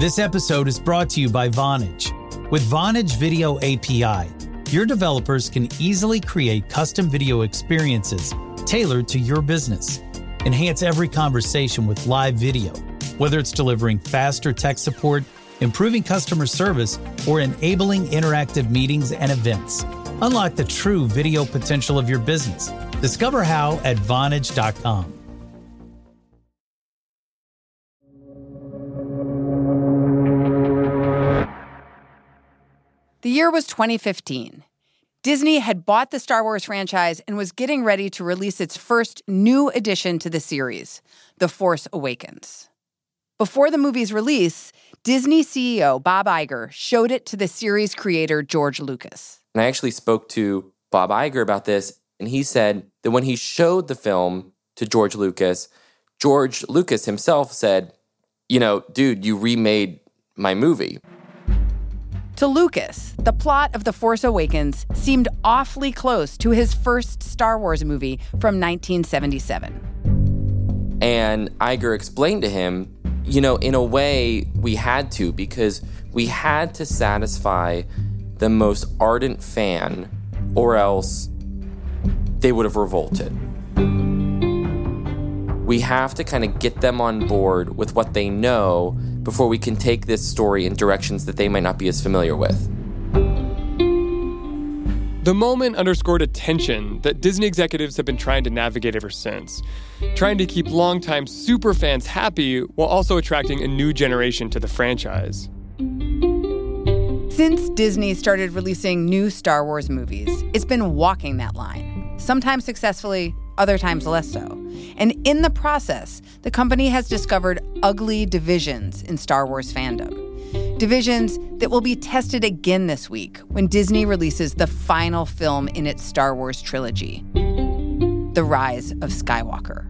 This episode is brought to you by Vonage. With Vonage Video API, your developers can easily create custom video experiences tailored to your business. Enhance every conversation with live video, whether it's delivering faster tech support, improving customer service, or enabling interactive meetings and events. Unlock the true video potential of your business. Discover how at Vonage.com. The year was 2015. Disney had bought the Star Wars franchise and was getting ready to release its first new addition to the series, The Force Awakens. Before the movie's release, Disney CEO Bob Iger showed it to the series creator George Lucas. And I actually spoke to Bob Iger about this, and he said that when he showed the film to George Lucas himself said, dude, you remade my movie. To Lucas, the plot of The Force Awakens seemed awfully close to his first Star Wars movie from 1977. And Iger explained to him, in a way we had to, because we had to satisfy the most ardent fan, or else they would have revolted. We have to kind of get them on board with what they know before we can take this story in directions that they might not be as familiar with. The moment underscored a tension that Disney executives have been trying to navigate ever since, trying to keep longtime superfans happy while also attracting a new generation to the franchise. Since Disney started releasing new Star Wars movies, it's been walking that line, sometimes successfully, other times less so. And in the process, the company has discovered ugly divisions in Star Wars fandom. Divisions that will be tested again this week when Disney releases the final film in its Star Wars trilogy, The Rise of Skywalker.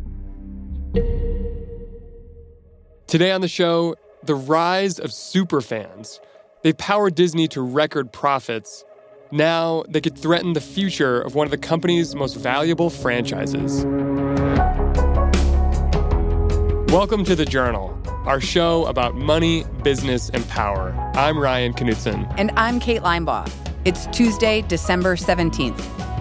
Today on the show, the rise of superfans. They've powered Disney to record profits. Now they could threaten the future of one of the company's most valuable franchises. Welcome to The Journal, our show about money, business, and power. I'm Ryan Knutson. And I'm Kate Linebaugh. It's Tuesday, December 17th.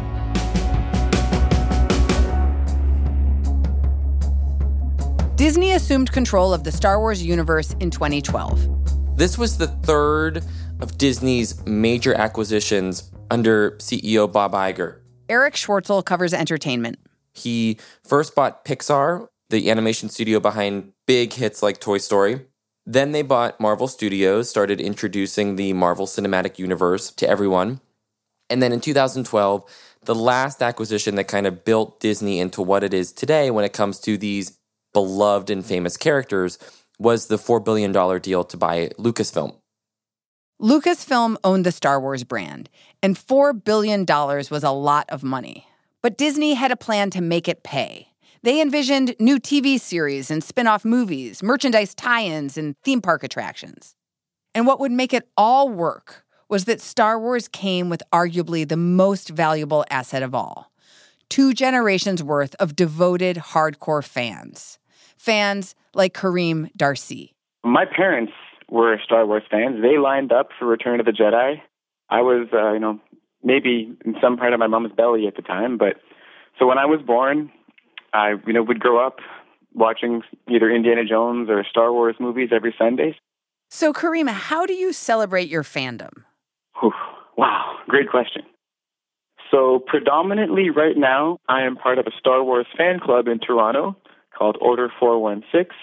Disney assumed control of the Star Wars universe in 2012. This was the third of Disney's major acquisitions under CEO Bob Iger. Eric Schwartzel covers entertainment. He first bought Pixar, the animation studio behind big hits like Toy Story. Then they bought Marvel Studios, started introducing the Marvel Cinematic Universe to everyone. And then in 2012, the last acquisition that kind of built Disney into what it is today when it comes to these beloved and famous characters was the $4 billion deal to buy Lucasfilm. Lucasfilm owned the Star Wars brand, and $4 billion was a lot of money. But Disney had a plan to make it pay. They envisioned new TV series and spin-off movies, merchandise tie-ins, and theme park attractions. And what would make it all work was that Star Wars came with arguably the most valuable asset of all: 2 generations worth of devoted, hardcore fans. Fans like Kareem Darcy. My parents were Star Wars fans. They lined up for Return of the Jedi. I was, maybe in some part of my mom's belly at the time. But so when I was born, I, would grow up watching either Indiana Jones or Star Wars movies every Sunday. So, Kareem, how do you celebrate your fandom? Wow, great question. So predominantly right now, I am part of a Star Wars fan club in Toronto called Order 416.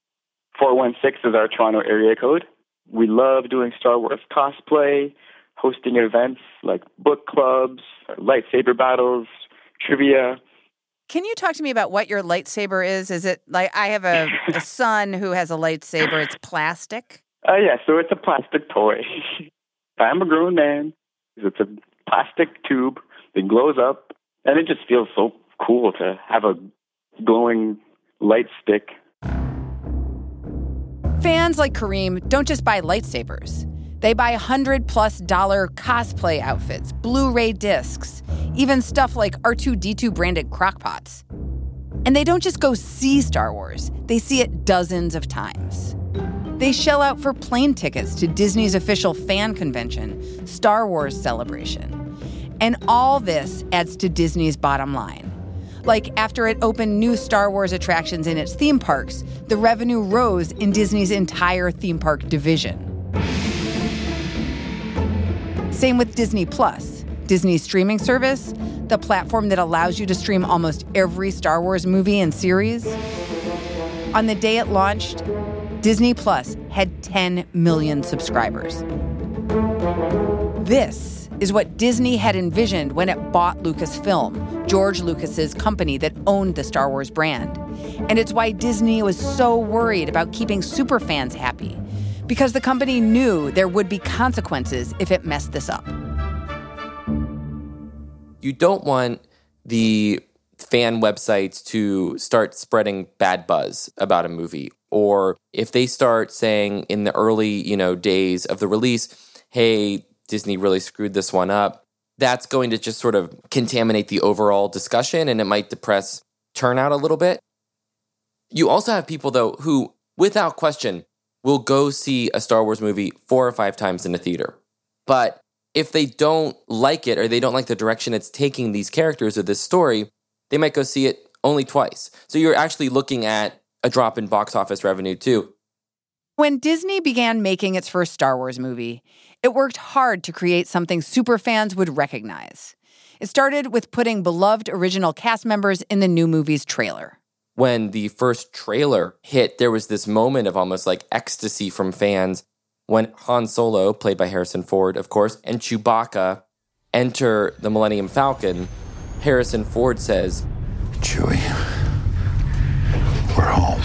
416 is our Toronto area code. We love doing Star Wars cosplay, hosting events like book clubs, lightsaber battles, trivia. Can you talk to me about what your lightsaber is? Is it like, I have a son who has a lightsaber. It's plastic? Yeah, so it's a plastic toy. I'm a grown man. It's a plastic tube that glows up, and it just feels so cool to have a glowing light stick. Fans like Kareem don't just buy lightsabers. They buy $100+ cosplay outfits, Blu-ray discs, even stuff like R2-D2 branded crockpots. And they don't just go see Star Wars. They see it dozens of times. They shell out for plane tickets to Disney's official fan convention, Star Wars Celebration. And all this adds to Disney's bottom line. Like, after it opened new Star Wars attractions in its theme parks, the revenue rose in Disney's entire theme park division. Same with Disney Plus, Disney's streaming service, the platform that allows you to stream almost every Star Wars movie and series. On the day it launched, Disney Plus had 10 million subscribers. This is what Disney had envisioned when it bought Lucasfilm, George Lucas's company that owned the Star Wars brand. And it's why Disney was so worried about keeping superfans happy, because the company knew there would be consequences if it messed this up. You don't want the fan websites to start spreading bad buzz about a movie. Or if they start saying in the early, days of the release, hey, Disney really screwed this one up, that's going to just sort of contaminate the overall discussion, and it might depress turnout a little bit. You also have people, though, who, without question, will go see a Star Wars movie 4 or 5 times in a theater. But if they don't like it, or they don't like the direction it's taking these characters or this story, they might go see it only twice. So you're actually looking at a drop in box office revenue, too. When Disney began making its first Star Wars movie, it worked hard to create something superfans would recognize. It started with putting beloved original cast members in the new movie's trailer. When the first trailer hit, there was this moment of almost like ecstasy from fans when Han Solo, played by Harrison Ford, of course, and Chewbacca enter the Millennium Falcon. Harrison Ford says, "Chewie, we're home."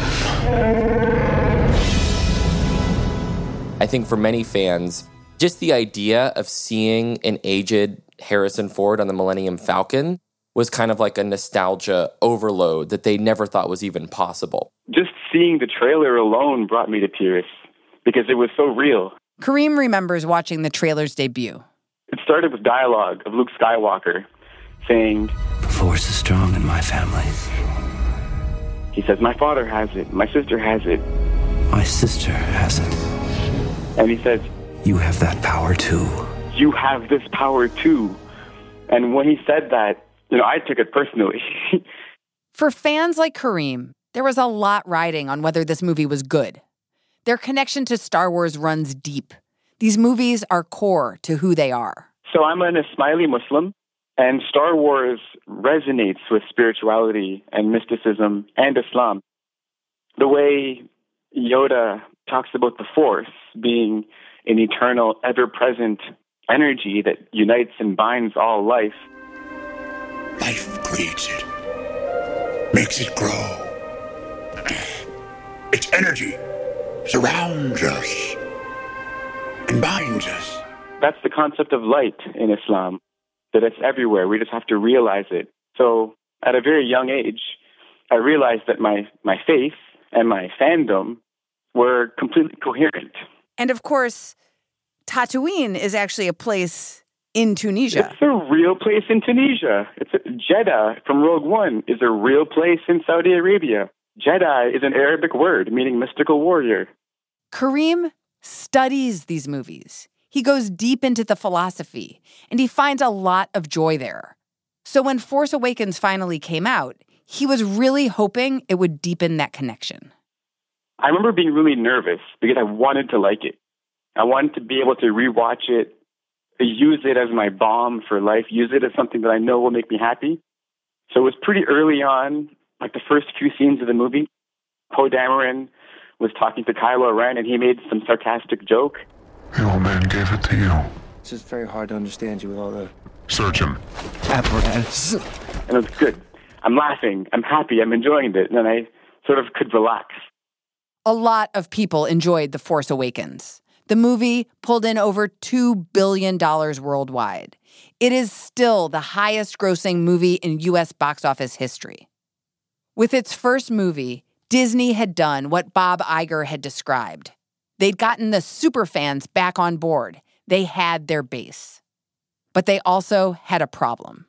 I think for many fans, just the idea of seeing an aged Harrison Ford on the Millennium Falcon was kind of like a nostalgia overload that they never thought was even possible. Just seeing the trailer alone brought me to tears because it was so real. Kareem remembers watching the trailer's debut. It started with dialogue of Luke Skywalker saying, "The Force is strong in my family." He says, "My father has it. My sister has it. My sister has it." And he says, "You have that power too." "You have this power too." And when he said that, I took it personally. For fans like Kareem, there was a lot riding on whether this movie was good. Their connection to Star Wars runs deep. These movies are core to who they are. So I'm an Ismaili Muslim, and Star Wars resonates with spirituality and mysticism and Islam. The way Yoda talks about the Force being an eternal, ever-present energy that unites and binds all life. Life creates it, makes it grow. Its energy surrounds us and binds us. That's the concept of light in Islam, that it's everywhere. We just have to realize it. So at a very young age, I realized that my faith and my fandom were completely coherent. And of course, Tatooine is actually a place in Tunisia. It's a real place in Tunisia. Jeddah from Rogue One is a real place in Saudi Arabia. Jedi is an Arabic word meaning mystical warrior. Kareem studies these movies. He goes deep into the philosophy, and he finds a lot of joy there. So when Force Awakens finally came out, he was really hoping it would deepen that connection. I remember being really nervous because I wanted to like it. I wanted to be able to rewatch it, use it as my balm for life, use it as something that I know will make me happy. So it was pretty early on, like the first few scenes of the movie. Poe Dameron was talking to Kylo Ren, and he made some sarcastic joke. The old man gave it to you. It's just very hard to understand you with all the... Search him. apparatus. And it was good. I'm laughing. I'm happy. I'm enjoying it. And then I sort of could relax. A lot of people enjoyed The Force Awakens. The movie pulled in over $2 billion worldwide. It is still the highest-grossing movie in U.S. box office history. With its first movie, Disney had done what Bob Iger had described. They'd gotten the superfans back on board. They had their base. But they also had a problem.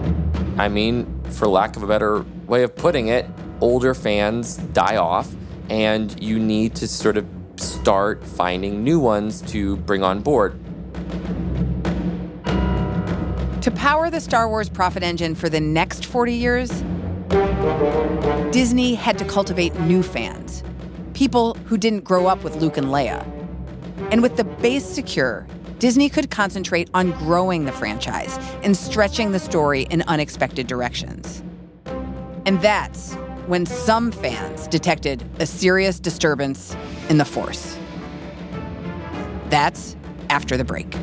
I mean, for lack of a better way of putting it, older fans die off, and you need to sort of start finding new ones to bring on board. To power the Star Wars profit engine for the next 40 years, Disney had to cultivate new fans, people who didn't grow up with Luke and Leia. And with the base secure, Disney could concentrate on growing the franchise and stretching the story in unexpected directions. And that's when some fans detected a serious disturbance in the Force. That's after the break.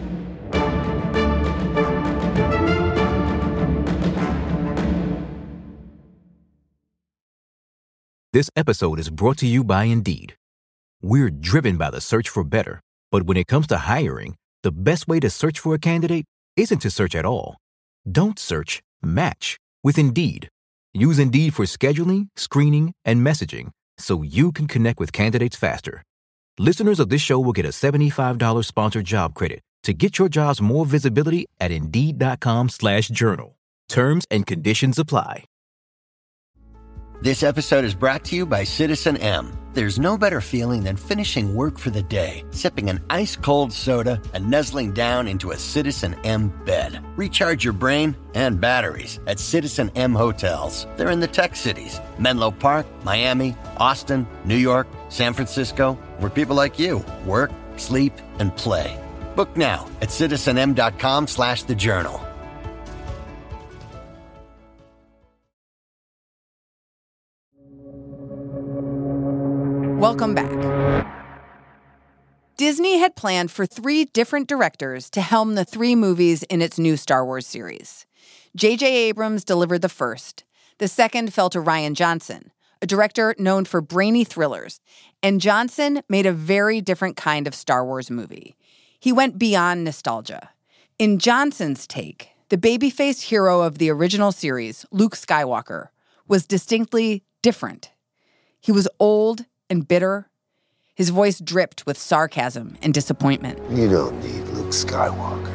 This episode is brought to you by Indeed. We're driven by the search for better, but when it comes to hiring, the best way to search for a candidate isn't to search at all. Don't search, match with Indeed. Use Indeed for scheduling, screening, and messaging so you can connect with candidates faster. Listeners of this show will get a $75 sponsored job credit to get your jobs more visibility at Indeed.com/journal. Terms and conditions apply. This episode is brought to you by Citizen M. There's no better feeling than finishing work for the day, sipping an ice-cold soda, and nuzzling down into a Citizen M bed. Recharge your brain and batteries at Citizen M hotels. They're in the tech cities, Menlo Park, Miami, Austin, New York, San Francisco, where people like you work, sleep, and play. Book now at citizenm.com/thejournal. Welcome back. Disney had planned for 3 different directors to helm the 3 movies in its new Star Wars series. J.J. Abrams delivered the first. The second fell to Rian Johnson, a director known for brainy thrillers. And Johnson made a very different kind of Star Wars movie. He went beyond nostalgia. In Johnson's take, the baby-faced hero of the original series, Luke Skywalker, was distinctly different. He was old and bitter. His voice dripped with sarcasm and disappointment. You don't need Luke Skywalker.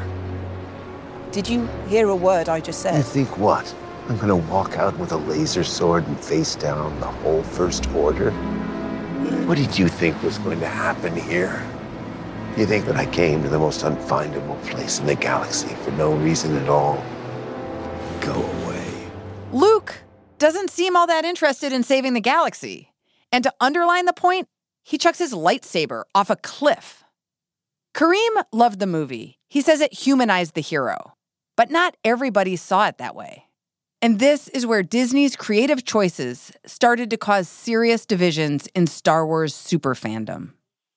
Did you hear a word I just said? You think what? I'm gonna walk out with a laser sword and face down the whole First Order? What did you think was going to happen here? You think that I came to the most unfindable place in the galaxy for no reason at all? Go away. Luke doesn't seem all that interested in saving the galaxy. And to underline the point, he chucks his lightsaber off a cliff. Kareem loved the movie. He says it humanized the hero. But not everybody saw it that way. And this is where Disney's creative choices started to cause serious divisions in Star Wars super fandom.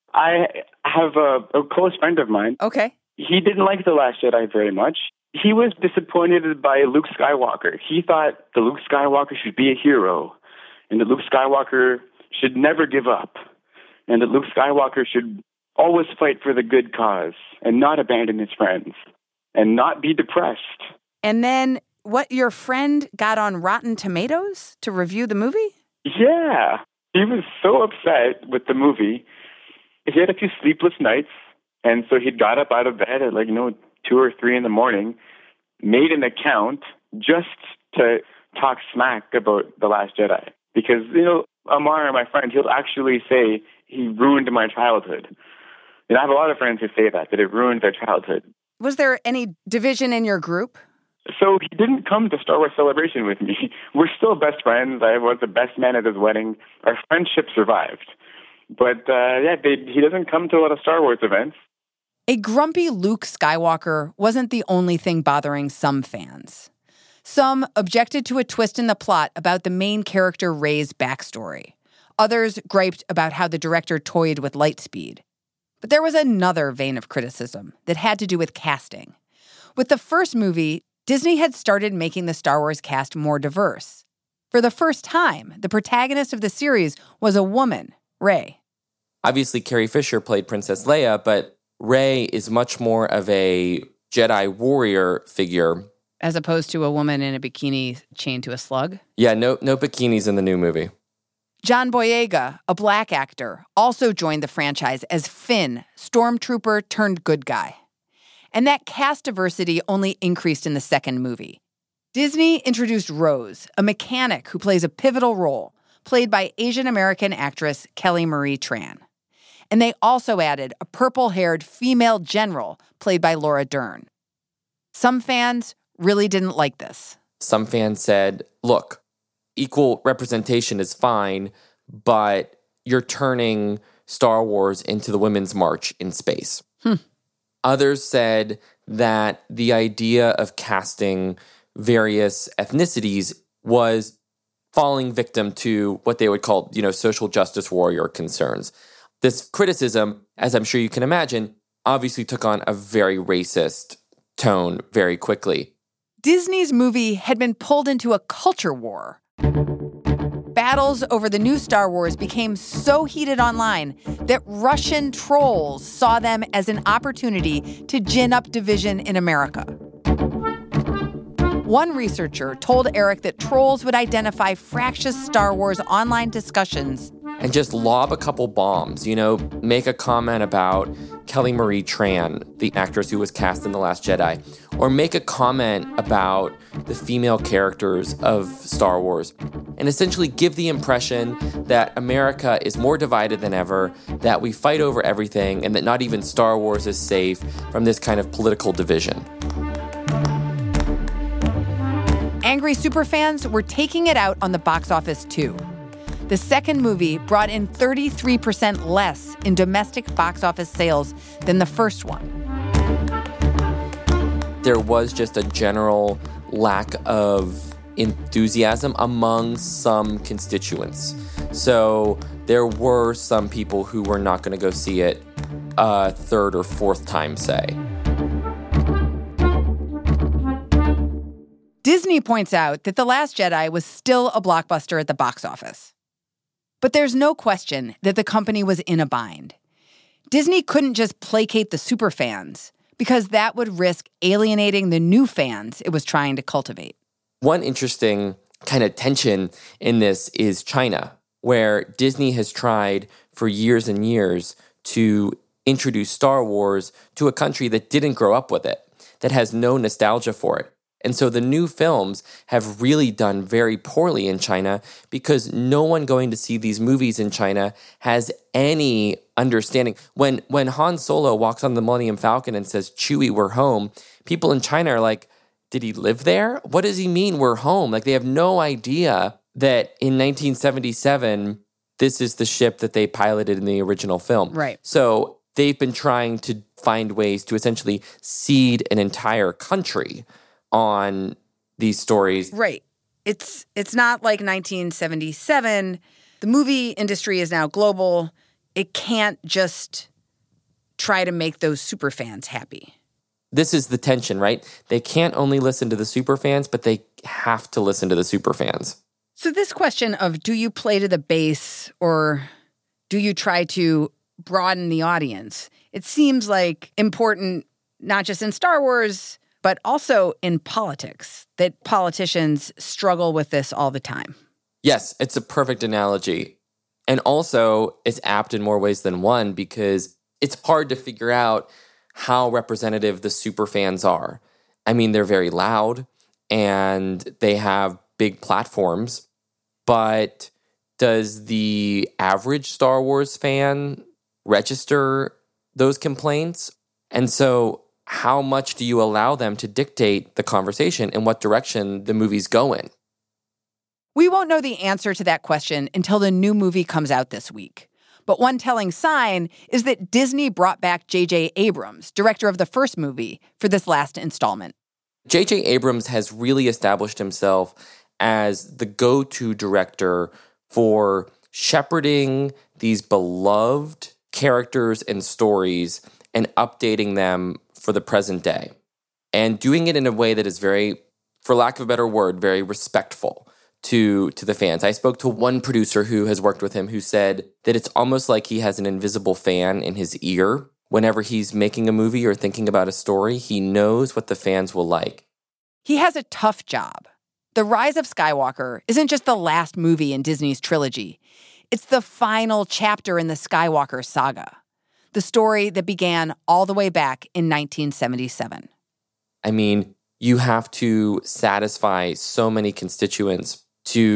I have a close friend of mine. Okay. He didn't like The Last Jedi very much. He was disappointed by Luke Skywalker. He thought that Luke Skywalker should be a hero, and that Luke Skywalker should never give up, and that Luke Skywalker should always fight for the good cause and not abandon his friends and not be depressed. And then what, your friend got on Rotten Tomatoes to review the movie? Yeah. He was so upset with the movie. He had a few sleepless nights, and so he got up out of bed at 2 or 3 in the morning, made an account just to talk smack about The Last Jedi. Because, Amar, my friend, he'll actually say he ruined my childhood. I have a lot of friends who say that it ruined their childhood. Was there any division in your group? So he didn't come to Star Wars Celebration with me. We're still best friends. I was the best man at his wedding. Our friendship survived. But, he doesn't come to a lot of Star Wars events. A grumpy Luke Skywalker wasn't the only thing bothering some fans. Some objected to a twist in the plot about the main character Rey's backstory. Others griped about how the director toyed with light speed. But there was another vein of criticism that had to do with casting. With the first movie, Disney had started making the Star Wars cast more diverse. For the first time, the protagonist of the series was a woman, Rey. Obviously, Carrie Fisher played Princess Leia, but Rey is much more of a Jedi warrior figure. As opposed to a woman in a bikini chained to a slug? Yeah, no bikinis in the new movie. John Boyega, a black actor, also joined the franchise as Finn, stormtrooper turned good guy. And that cast diversity only increased in the second movie. Disney introduced Rose, a mechanic who plays a pivotal role, played by Asian American actress Kelly Marie Tran. And they also added a purple-haired female general played by Laura Dern. Some fans really didn't like this. Some fans said, look, equal representation is fine, but you're turning Star Wars into the Women's March in space. Others said that the idea of casting various ethnicities was falling victim to what they would call, social justice warrior concerns. This criticism, as I'm sure you can imagine, obviously took on a very racist tone very quickly. Disney's movie had been pulled into a culture war. Battles over the new Star Wars became so heated online that Russian trolls saw them as an opportunity to gin up division in America. One researcher told Eric that trolls would identify fractious Star Wars online discussions and just lob a couple bombs, make a comment about Kelly Marie Tran, the actress who was cast in The Last Jedi, or make a comment about the female characters of Star Wars, and essentially give the impression that America is more divided than ever, that we fight over everything, and that not even Star Wars is safe from this kind of political division. Angry superfans were taking it out on the box office too. The second movie brought in 33% less in domestic box office sales than the first one. There was just a general lack of enthusiasm among some constituents. So there were some people who were not going to go see it a third or fourth time, say. Disney points out that The Last Jedi was still a blockbuster at the box office. But there's no question that the company was in a bind. Disney couldn't just placate the superfans because that would risk alienating the new fans it was trying to cultivate. One interesting kind of tension in this is China, where Disney has tried for years and years to introduce Star Wars to a country that didn't grow up with it, that has no nostalgia for it. And so the new films have really done very poorly in China because no one going to see these movies in China has any understanding. When Han Solo walks on the Millennium Falcon and says, "Chewie, we're home," people in China are like, did he live there? What does he mean we're home? Like, they have no idea that in 1977, this is the ship that they piloted in the original film. Right. So they've been trying to find ways to essentially seed an entire country on these stories. Right. It's not like 1977. The movie industry is now global. It can't just try to make those superfans happy. This is the tension, right? They can't only listen to the superfans, but they have to listen to the superfans. So this question of do you play to the base or do you try to broaden the audience? It seems like important not just in Star Wars, but also in politics, that politicians struggle with this all the time. Yes, it's a perfect analogy. And also, it's apt in more ways than one because it's hard to figure out how representative the superfans are. I mean, they're very loud and they have big platforms, but does the average Star Wars fan register those complaints? And so how much do you allow them to dictate the conversation and what direction the movies go in? We won't know the answer to that question until the new movie comes out this week. But one telling sign is that Disney brought back J.J. Abrams, director of the first movie, for this last installment. J.J. Abrams has really established himself as the go-to director for shepherding these beloved characters and stories and updating them for the present day, and doing it in a way that is very, for lack of a better word, very respectful to the fans. I spoke to one producer who has worked with him who said that it's almost like he has an invisible fan in his ear. Whenever he's making a movie or thinking about a story, he knows what the fans will like. He has a tough job. The Rise of Skywalker isn't just the last movie in Disney's trilogy. It's the final chapter in the Skywalker saga, the story that began all the way back in 1977. I mean, you have to satisfy so many constituents to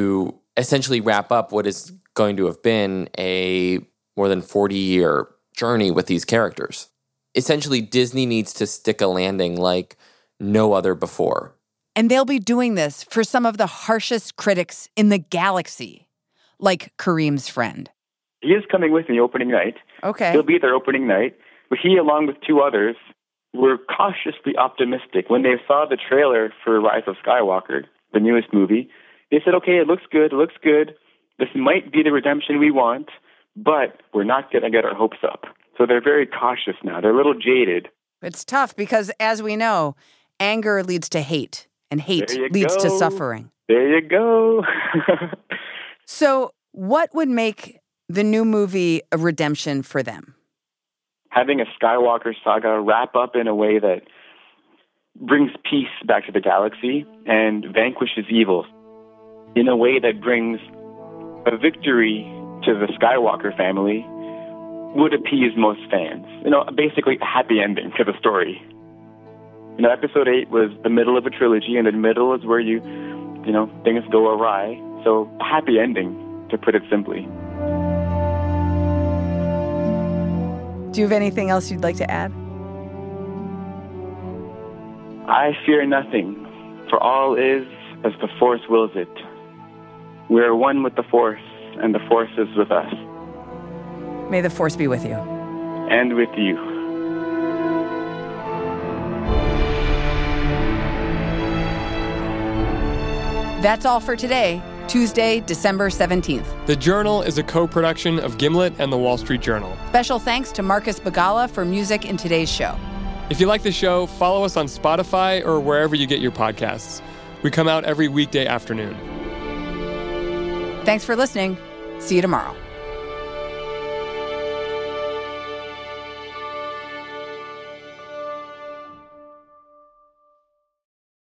essentially wrap up what is going to have been a more than 40-year journey with these characters. Essentially, Disney needs to stick a landing like no other before. And they'll be doing this for some of the harshest critics in the galaxy, like Kareem's friend. He is coming with me opening night. Okay. He'll be there opening night. But he, along with two others, were cautiously optimistic. When they saw the trailer for Rise of Skywalker, the newest movie, they said, okay, it looks good. This might be the redemption we want, but we're not going to get our hopes up. So they're very cautious now. They're a little jaded. It's tough because, as we know, anger leads to hate, and hate leads to suffering. There you go. So what would make the new movie a redemption for them? Having a Skywalker saga wrap up in a way that brings peace back to the galaxy and vanquishes evil in a way that brings a victory to the Skywalker family would appease most fans. Basically a happy ending to the story. Episode 8 was the middle of a trilogy, and the middle is where things go awry. So a happy ending, to put it simply. Do you have anything else you'd like to add? I fear nothing, for all is as the Force wills it. We are one with the Force, and the Force is with us. May the Force be with you. And with you. That's all for today, Tuesday, December 17th. The Journal is a co-production of Gimlet and The Wall Street Journal. Special thanks to Marcus Bagala for music in today's show. If you like the show, follow us on Spotify or wherever you get your podcasts. We come out every weekday afternoon. Thanks for listening. See you tomorrow.